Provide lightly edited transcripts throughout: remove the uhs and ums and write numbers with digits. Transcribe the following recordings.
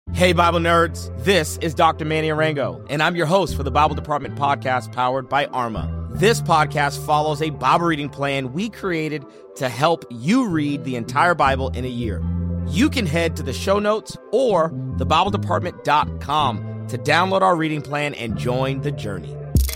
Hey, Bible nerds, this is Dr. Manny Arango, and I'm your host for the Bible Department podcast powered by Arma. This podcast follows a Bible reading plan we created to help you read the entire Bible in a year. You can head to the show notes or thebibledepartment.com to download our reading plan and join the journey.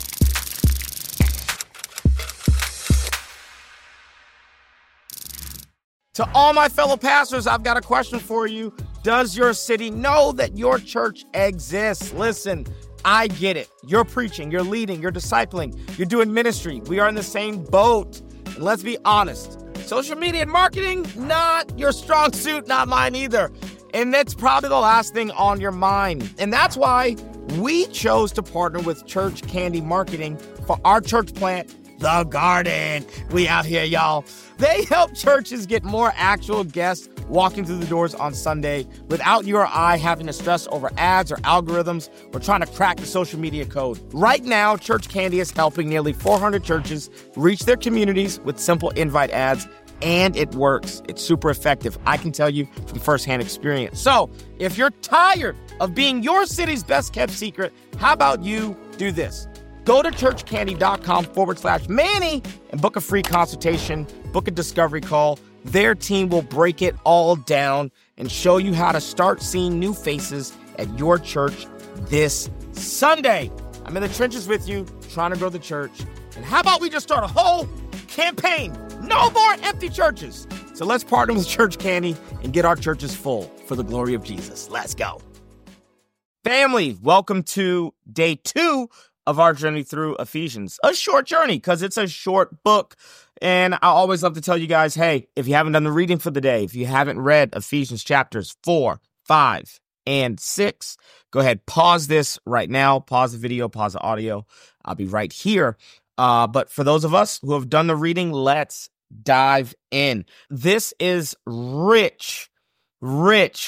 To all my fellow pastors, I've got a question for you. Does your city know that your church exists? Listen, I get it. You're preaching, you're leading, you're discipling, you're doing ministry. We are in the same boat. And let's be honest, social media and marketing, not your strong suit, not mine either. And that's probably the last thing on your mind. And that's why we chose to partner with Church Candy Marketing for our church plant, The Garden. We out here, y'all. They help churches get more actual guests walking through the doors on Sunday without you or I having to stress over ads or algorithms or trying to crack the social media code. Right now, Church Candy is helping nearly 400 churches reach their communities with simple invite ads, and it works. It's super effective. I can tell you from firsthand experience. So if you're tired of being your city's best kept secret, how about you do this? Go to churchcandy.com/Manny and book a free consultation, book a discovery call. Their team will break it all down and show you how to start seeing new faces at your church this Sunday. I'm in the trenches with you, trying to grow the church. And how about we just start a whole campaign? No more empty churches. So let's partner with Church Candy and get our churches full for the glory of Jesus. Let's go. Family, welcome to day 2 of our journey through Ephesians. A short journey because it's a short book. And I always love to tell you guys, hey, if you haven't done the reading for the day, if you haven't read Ephesians chapters 4, 5, and 6, go ahead, pause this right now, pause the video, pause the audio. I'll be right here. But for those of us who have done the reading, let's dive in. This is rich, like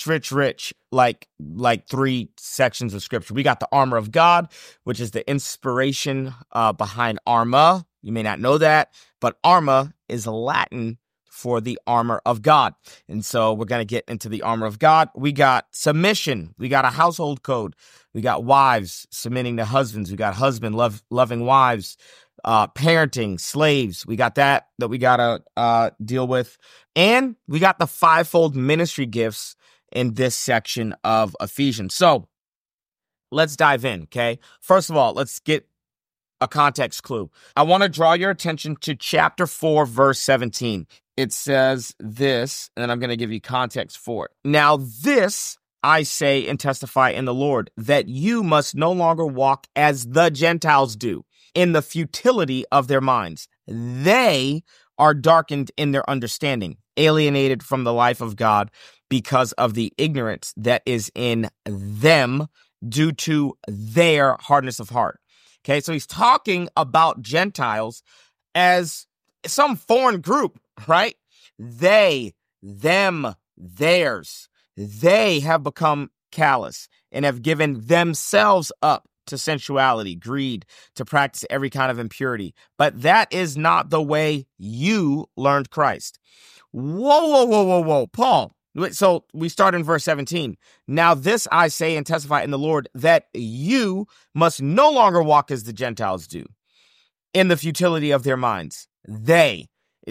3 sections of scripture. We got the armor of God, which is the inspiration behind Arma. You may not know that, but Arma is Latin for the armor of God. And so we're going to get into the armor of God. We got submission. We got a household code. We got wives submitting to husbands. We got loving wives, parenting, slaves. We got that we got to deal with. And we got the 5-fold ministry gifts in this section of Ephesians. So let's dive in, okay? First of all, let's get a context clue. I want to draw your attention to chapter 4, verse 17. It says this, and I'm going to give you context for it. Now this I say and testify in the Lord, that you must no longer walk as the Gentiles do, in the futility of their minds. They are darkened in their understanding, alienated from the life of God because of the ignorance that is in them due to their hardness of heart. Okay, so he's talking about Gentiles as some foreign group, right? They, them, theirs. They have become callous and have given themselves up to sensuality, greed, to practice every kind of impurity. But that is not the way you learned Christ. Whoa, Paul. So we start in verse 17. Now this I say and testify in the Lord, that you must no longer walk as the Gentiles do, in the futility of their minds. They,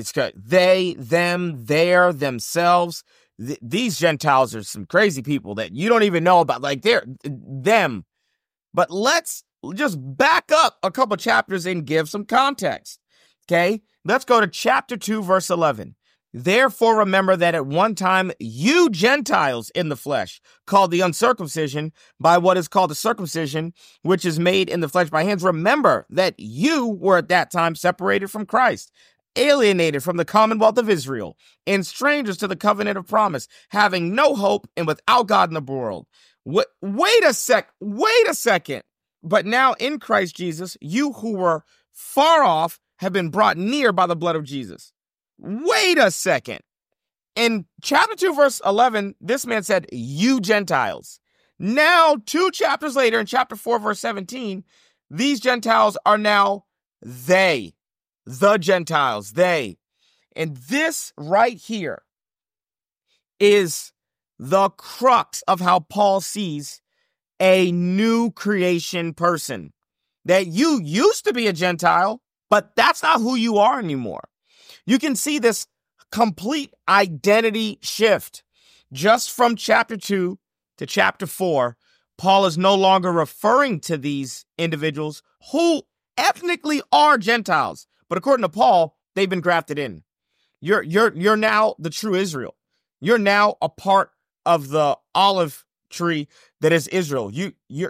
them, their, themselves. These Gentiles are some crazy people that you don't even know about, like they're them. But let's just back up a couple chapters and give some context. Okay, let's go to chapter 2, verse 11. Therefore, remember that at one time you Gentiles in the flesh, called the uncircumcision by what is called the circumcision, which is made in the flesh by hands. Remember that you were at that time separated from Christ, alienated from the commonwealth of Israel, and strangers to the covenant of promise, having no hope and without God in the world. Wait a second. But now in Christ Jesus, you who were far off have been brought near by the blood of Jesus. Wait a second. In chapter 2, verse 11, this man said, you Gentiles. Now, 2 chapters later, in chapter 4, verse 17, these Gentiles are now they. The Gentiles, they. And this right here is the crux of how Paul sees a new creation person. That you used to be a Gentile, but that's not who you are anymore. You can see this complete identity shift. Just from chapter 2 to chapter 4, Paul is no longer referring to these individuals who ethnically are Gentiles, but according to Paul, they've been grafted in. You're now the true Israel. You're now a part of the olive tree that is Israel. You're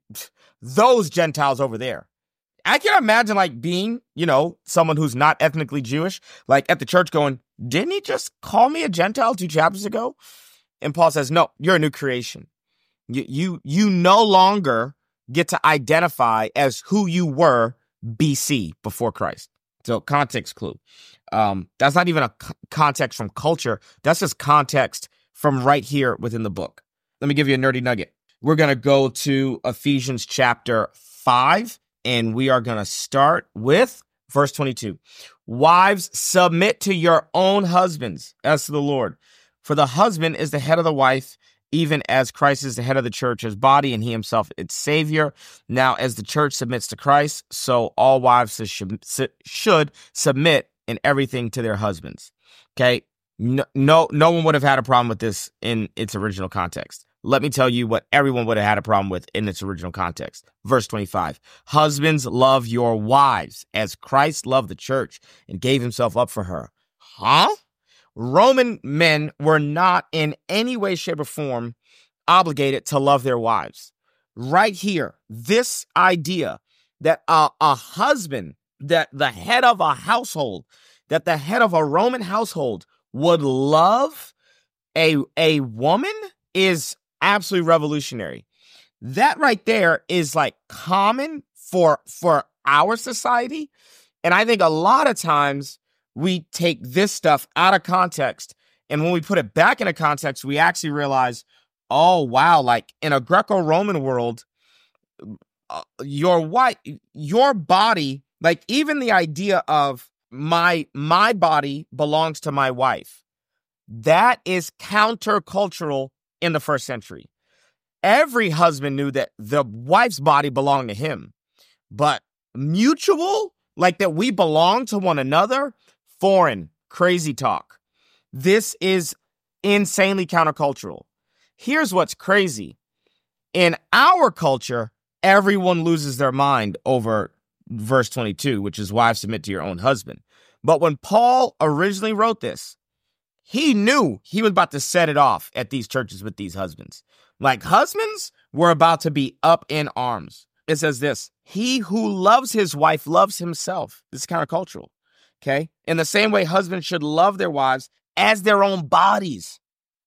those Gentiles over there. I can't imagine like being, someone who's not ethnically Jewish, like at the church going, didn't he just call me a Gentile 2 chapters ago? And Paul says, no, you're a new creation. You no longer get to identify as who you were BC, before Christ. So context clue. That's not even a context from culture. That's just context from right here within the book. Let me give you a nerdy nugget. We're going to go to Ephesians chapter 5, and we are going to start with verse 22. Wives, submit to your own husbands as to the Lord. For the husband is the head of the wife, even as Christ is the head of the church, his body, and he himself its Savior. Now, as the church submits to Christ, so all wives should submit in everything to their husbands. Okay? No one would have had a problem with this in its original context. Let me tell you what everyone would have had a problem with in its original context. Verse 25, husbands, love your wives as Christ loved the church and gave himself up for her. Huh? Roman men were not in any way, shape, or form obligated to love their wives. Right here, this idea that a husband, that the head of a household, that the head of a Roman household would love a woman is absolutely revolutionary. That right there is like common for our society. And I think a lot of times we take this stuff out of context. And when we put it back into context, we actually realize, oh, wow, like in a Greco-Roman world, your body, like even the idea of my body belongs to my wife, that is countercultural in the first century. Every husband knew that the wife's body belonged to him, but mutual, like that we belong to one another, foreign, crazy talk. This is insanely countercultural. Here's what's crazy. In our culture, everyone loses their mind over verse 22, which is wives submit to your own husband. But when Paul originally wrote this, he knew he was about to set it off at these churches with these husbands. Like husbands were about to be up in arms. It says this, he who loves his wife loves himself. This is countercultural. Okay. In the same way, husbands should love their wives as their own bodies.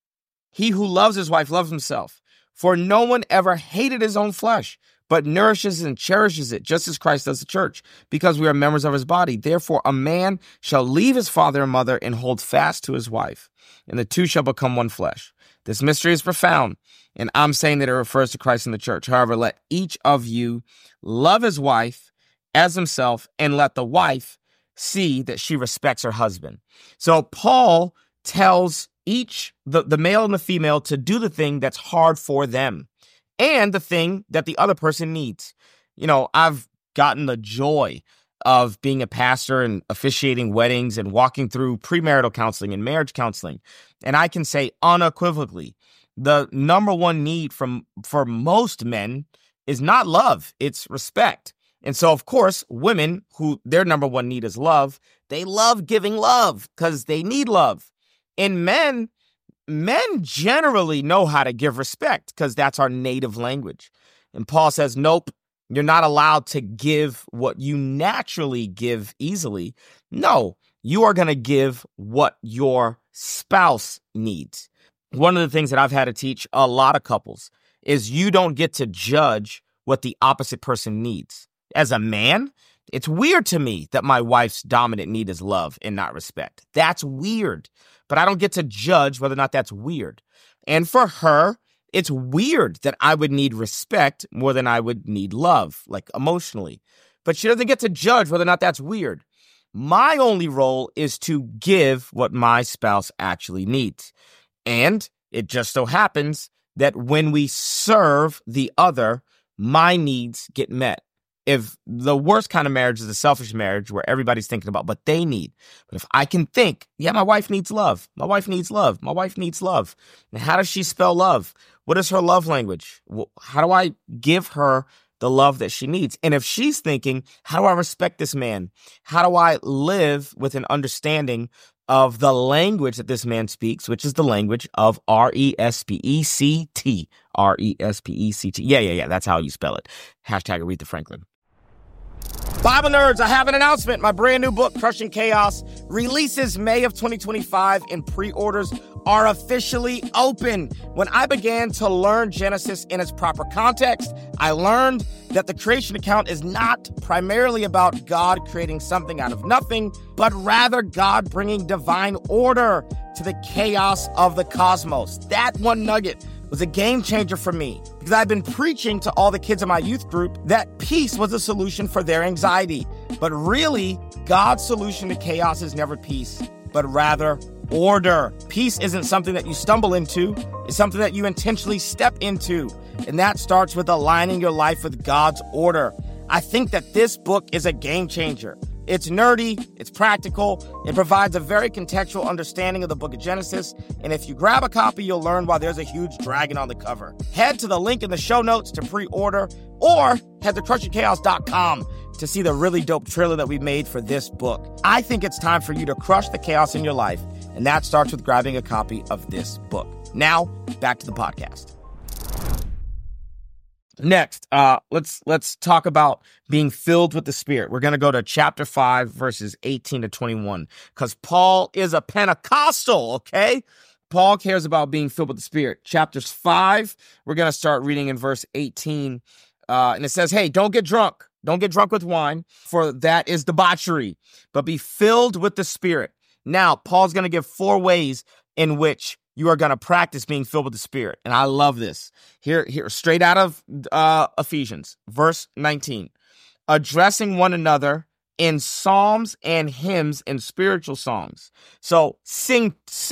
He who loves his wife loves himself. For no one ever hated his own flesh, but nourishes and cherishes it, just as Christ does the church, because we are members of his body. Therefore, a man shall leave his father and mother and hold fast to his wife, and the two shall become one flesh. This mystery is profound, and I'm saying that it refers to Christ and the church. However, let each of you love his wife as himself, and let the wife see that she respects her husband. So Paul tells each, the male and the female, to do the thing that's hard for them and the thing that the other person needs. I've gotten the joy of being a pastor and officiating weddings and walking through premarital counseling and marriage counseling. And I can say unequivocally, the number one need for most men is not love, it's respect. And so, of course, women who their number one need is love, they love giving love because they need love. And men generally know how to give respect because that's our native language. And Paul says, nope, you're not allowed to give what you naturally give easily. No, you are going to give what your spouse needs. One of the things that I've had to teach a lot of couples is you don't get to judge what the opposite person needs. As a man, it's weird to me that my wife's dominant need is love and not respect. That's weird. But I don't get to judge whether or not that's weird. And for her, it's weird that I would need respect more than I would need love, like emotionally. But she doesn't get to judge whether or not that's weird. My only role is to give what my spouse actually needs. And It just so happens that when we serve the other, my needs get met. If the worst kind of marriage is a selfish marriage where everybody's thinking about what they need. But if I can think, yeah, my wife needs love. My wife needs love. My wife needs love. And how does she spell love? What is her love language? How do I give her the love that she needs? And if she's thinking, how do I respect this man? How do I live with an understanding of the language that this man speaks, which is the language of R-E-S-P-E-C-T. R-E-S-P-E-C-T. Yeah. That's how you spell it. Hashtag Aretha Franklin. Bible nerds, I have an announcement. My brand new book, Crushing Chaos, releases May of 2025 and pre-orders are officially open. When I began to learn Genesis in its proper context, I learned that the creation account is not primarily about God creating something out of nothing, but rather God bringing divine order to the chaos of the cosmos. That one nugget was a game changer for me because I've been preaching to all the kids in my youth group that peace was a solution for their anxiety. But really, God's solution to chaos is never peace, but rather order. Peace isn't something that you stumble into. It's something that you intentionally step into. And that starts with aligning your life with God's order. I think that this book is a game changer. It's nerdy, it's practical, it provides a very contextual understanding of the book of Genesis, and if you grab a copy, you'll learn why there's a huge dragon on the cover. Head to the link in the show notes to pre-order, or head to crushingchaos.com to see the really dope trailer that we made for this book. I think it's time for you to crush the chaos in your life, and that starts with grabbing a copy of this book. Now, back to the podcast. Next, let's talk about being filled with the Spirit. We're going to go to chapter 5, verses 18 to 21, because Paul is a Pentecostal, okay? Paul cares about being filled with the Spirit. Chapters 5, we're going to start reading in verse 18, and it says, hey, don't get drunk. Don't get drunk with wine, for that is debauchery, but be filled with the Spirit. Now, Paul's going to give 4 ways in which you are going to practice being filled with the Spirit. And I love this. Here, straight out of Ephesians, verse 19. Addressing one another in psalms and hymns and spiritual songs. So sing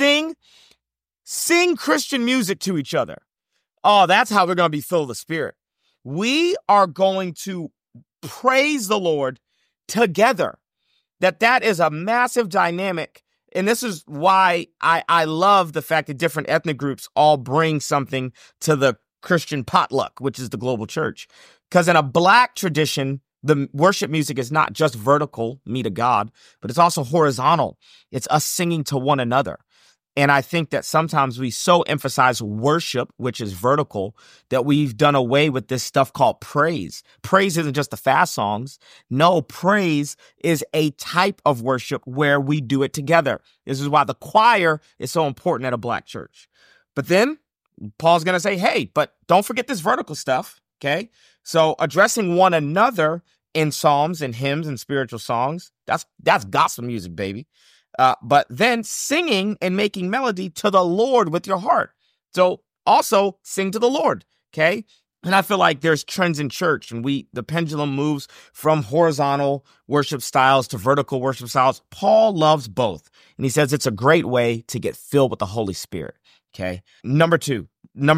Christian music to each other. Oh, that's how we're going to be filled with the Spirit. We are going to praise the Lord together. That is a massive dynamic. And this is why I love the fact that different ethnic groups all bring something to the Christian potluck, which is the global church. Because in a Black tradition, the worship music is not just vertical, me to God, but it's also horizontal. It's us singing to one another. And I think that sometimes we so emphasize worship, which is vertical, that we've done away with this stuff called praise. Praise isn't just the fast songs. No, praise is a type of worship where we do it together. This is why the choir is so important at a Black church. But then Paul's going to say, hey, but don't forget this vertical stuff, okay? So addressing one another in psalms and hymns and spiritual songs, that's gospel music, baby. But then singing and making melody to the Lord with your heart. So also sing to the Lord, okay? And I feel like there's trends in church, and the pendulum moves from horizontal worship styles to vertical worship styles. Paul loves both, and he says it's a great way to get filled with the Holy Spirit, okay? Number 3,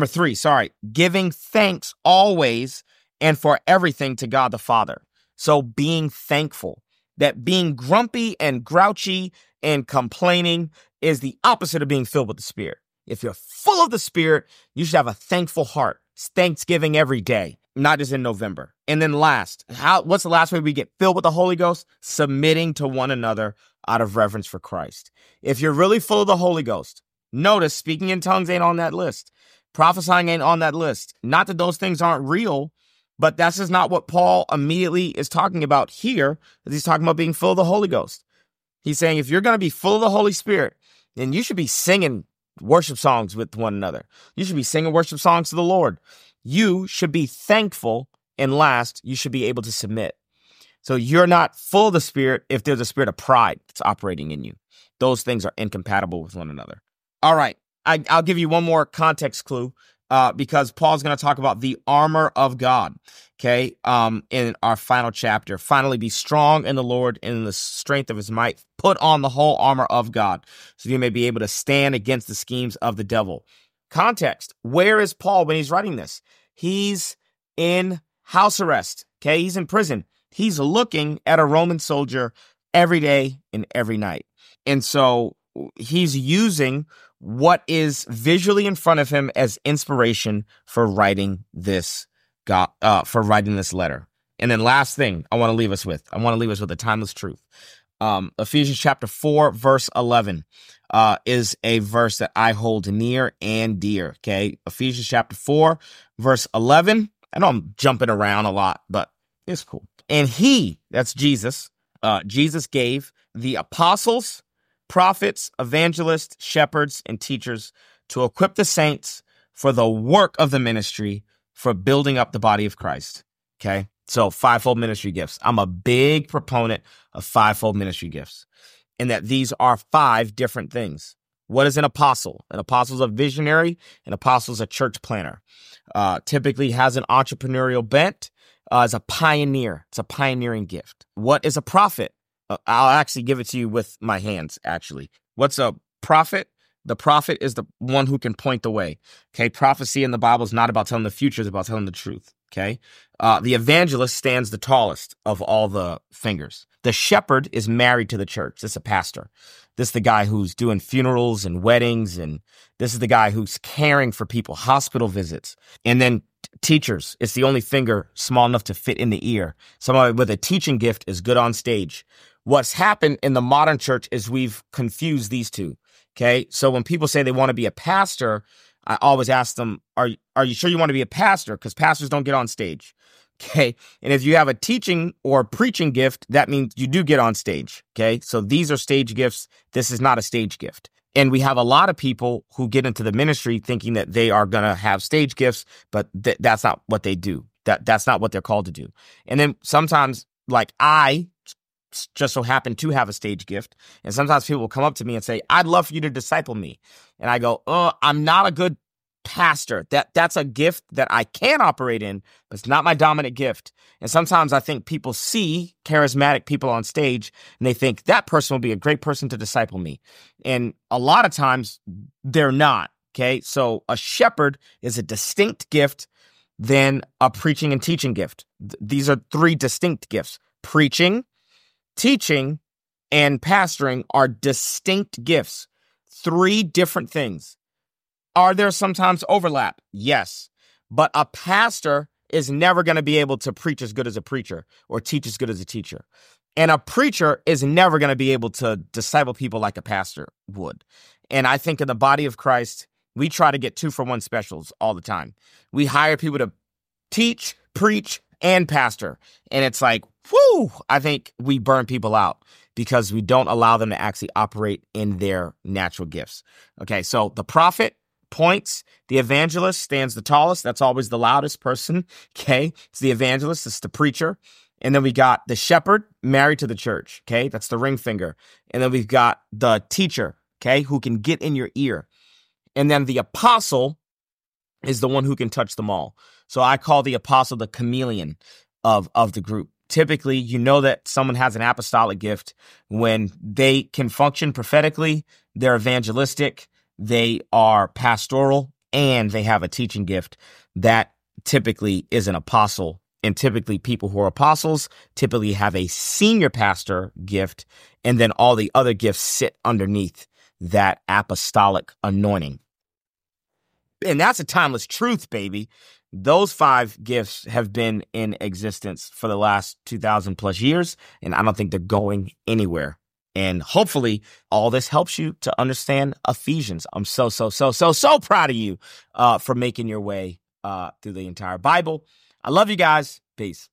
giving thanks always and for everything to God the Father. So being thankful. That being grumpy and grouchy and complaining is the opposite of being filled with the Spirit. If you're full of the Spirit, you should have a thankful heart. It's Thanksgiving every day, not just in November. And then what's the last way we get filled with the Holy Ghost? Submitting to one another out of reverence for Christ. If you're really full of the Holy Ghost, notice speaking in tongues ain't on that list. Prophesying ain't on that list. Not that those things aren't real, but that's just not what Paul immediately is talking about here, as he's talking about being full of the Holy Ghost. He's saying if you're going to be full of the Holy Spirit, then you should be singing worship songs with one another. You should be singing worship songs to the Lord. You should be thankful, and last, you should be able to submit. So you're not full of the Spirit if there's a spirit of pride that's operating in you. Those things are incompatible with one another. All right, I'll give you one more context clue. Because Paul's going to talk about the armor of God, okay, in our final chapter. Finally, be strong in the Lord and in the strength of his might. Put on the whole armor of God so you may be able to stand against the schemes of the devil. context. Where is Paul when he's writing this? He's in house arrest. Okay, he's in prison. He's looking at a Roman soldier every day and every night. And so he's using what is visually in front of him as inspiration for writing this letter. And then last thing I want to leave us with a timeless truth. Ephesians chapter 4, verse 11 is a verse that I hold near and dear. Okay, Ephesians chapter 4, verse 11. I know I'm jumping around a lot, but it's cool. And that's Jesus, Jesus gave the apostles, prophets, evangelists, shepherds, and teachers to equip the saints for the work of the ministry, for building up the body of Christ. Okay, so fivefold ministry gifts. I'm a big proponent of fivefold ministry gifts, in that these are 5 different things. What is an apostle? An apostle is a visionary. An apostle is a church planner. Typically has an entrepreneurial bent. Is a pioneer. It's a pioneering gift. What is a prophet? I'll actually give it to you with my hands, actually. What's a prophet? The prophet is the one who can point the way. Okay, prophecy in the Bible is not about telling the future, it's about telling the truth. Okay, the evangelist stands the tallest of all the fingers. The shepherd is married to the church. This is a pastor. This is the guy who's doing funerals and weddings, and this is the guy who's caring for people, hospital visits. And then teachers, it's the only finger small enough to fit in the ear. Somebody with a teaching gift is good on stage. What's happened in the modern church is we've confused these two. Okay, so when people say they want to be a pastor, I always ask them, are you sure you want to be a pastor? Because pastors don't get on stage. Okay, and if you have a teaching or preaching gift, that means you do get on stage. Okay, so these are stage gifts. This is not a stage gift. And we have a lot of people who get into the ministry thinking that they are going to have stage gifts, but that's not what they do. That's not what they're called to do. And then sometimes, like, I just so happen to have a stage gift, and sometimes people will come up to me and say, I'd love for you to disciple me. And I go, I'm not a good pastor. That's a gift that I can operate in, but it's not my dominant gift. And sometimes I think people see charismatic people on stage and they think that person will be a great person to disciple me. And a lot of times they're not. Okay, so a shepherd is a distinct gift than a preaching and teaching gift. These are 3 distinct gifts. Preaching, teaching, and pastoring are distinct gifts. 3 different things. Are there sometimes overlap? Yes. But a pastor is never going to be able to preach as good as a preacher or teach as good as a teacher. And a preacher is never going to be able to disciple people like a pastor would. And I think in the body of Christ, we try to get 2-for-1 specials all the time. We hire people to teach, preach, and pastor. And it's like, whoo, I think we burn people out because we don't allow them to actually operate in their natural gifts. Okay, so the prophet points, the evangelist stands the tallest. That's always the loudest person. Okay, it's the evangelist, it's the preacher. And then we got the shepherd married to the church. Okay, that's the ring finger. And then we've got the teacher, okay, who can get in your ear. And then the apostle is the one who can touch them all. So I call the apostle the chameleon of the group. Typically, you know that someone has an apostolic gift when they can function prophetically, they're evangelistic, they are pastoral, and they have a teaching gift. That typically is an apostle. And typically people who are apostles typically have a senior pastor gift, and then all the other gifts sit underneath that apostolic anointing. And that's a timeless truth, baby. Those 5 gifts have been in existence for the last 2,000 plus years, and I don't think they're going anywhere. And hopefully all this helps you to understand Ephesians. I'm so proud of you for making your way through the entire Bible. I love you guys. Peace.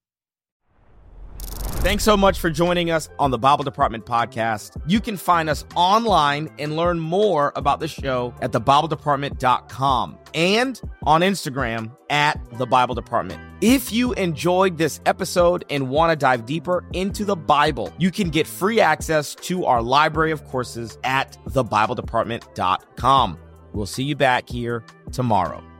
Thanks so much for joining us on the Bible Department podcast. You can find us online and learn more about the show at thebibledepartment.com and on Instagram at The Bible Department. If you enjoyed this episode and want to dive deeper into the Bible, you can get free access to our library of courses at thebibledepartment.com. We'll see you back here tomorrow.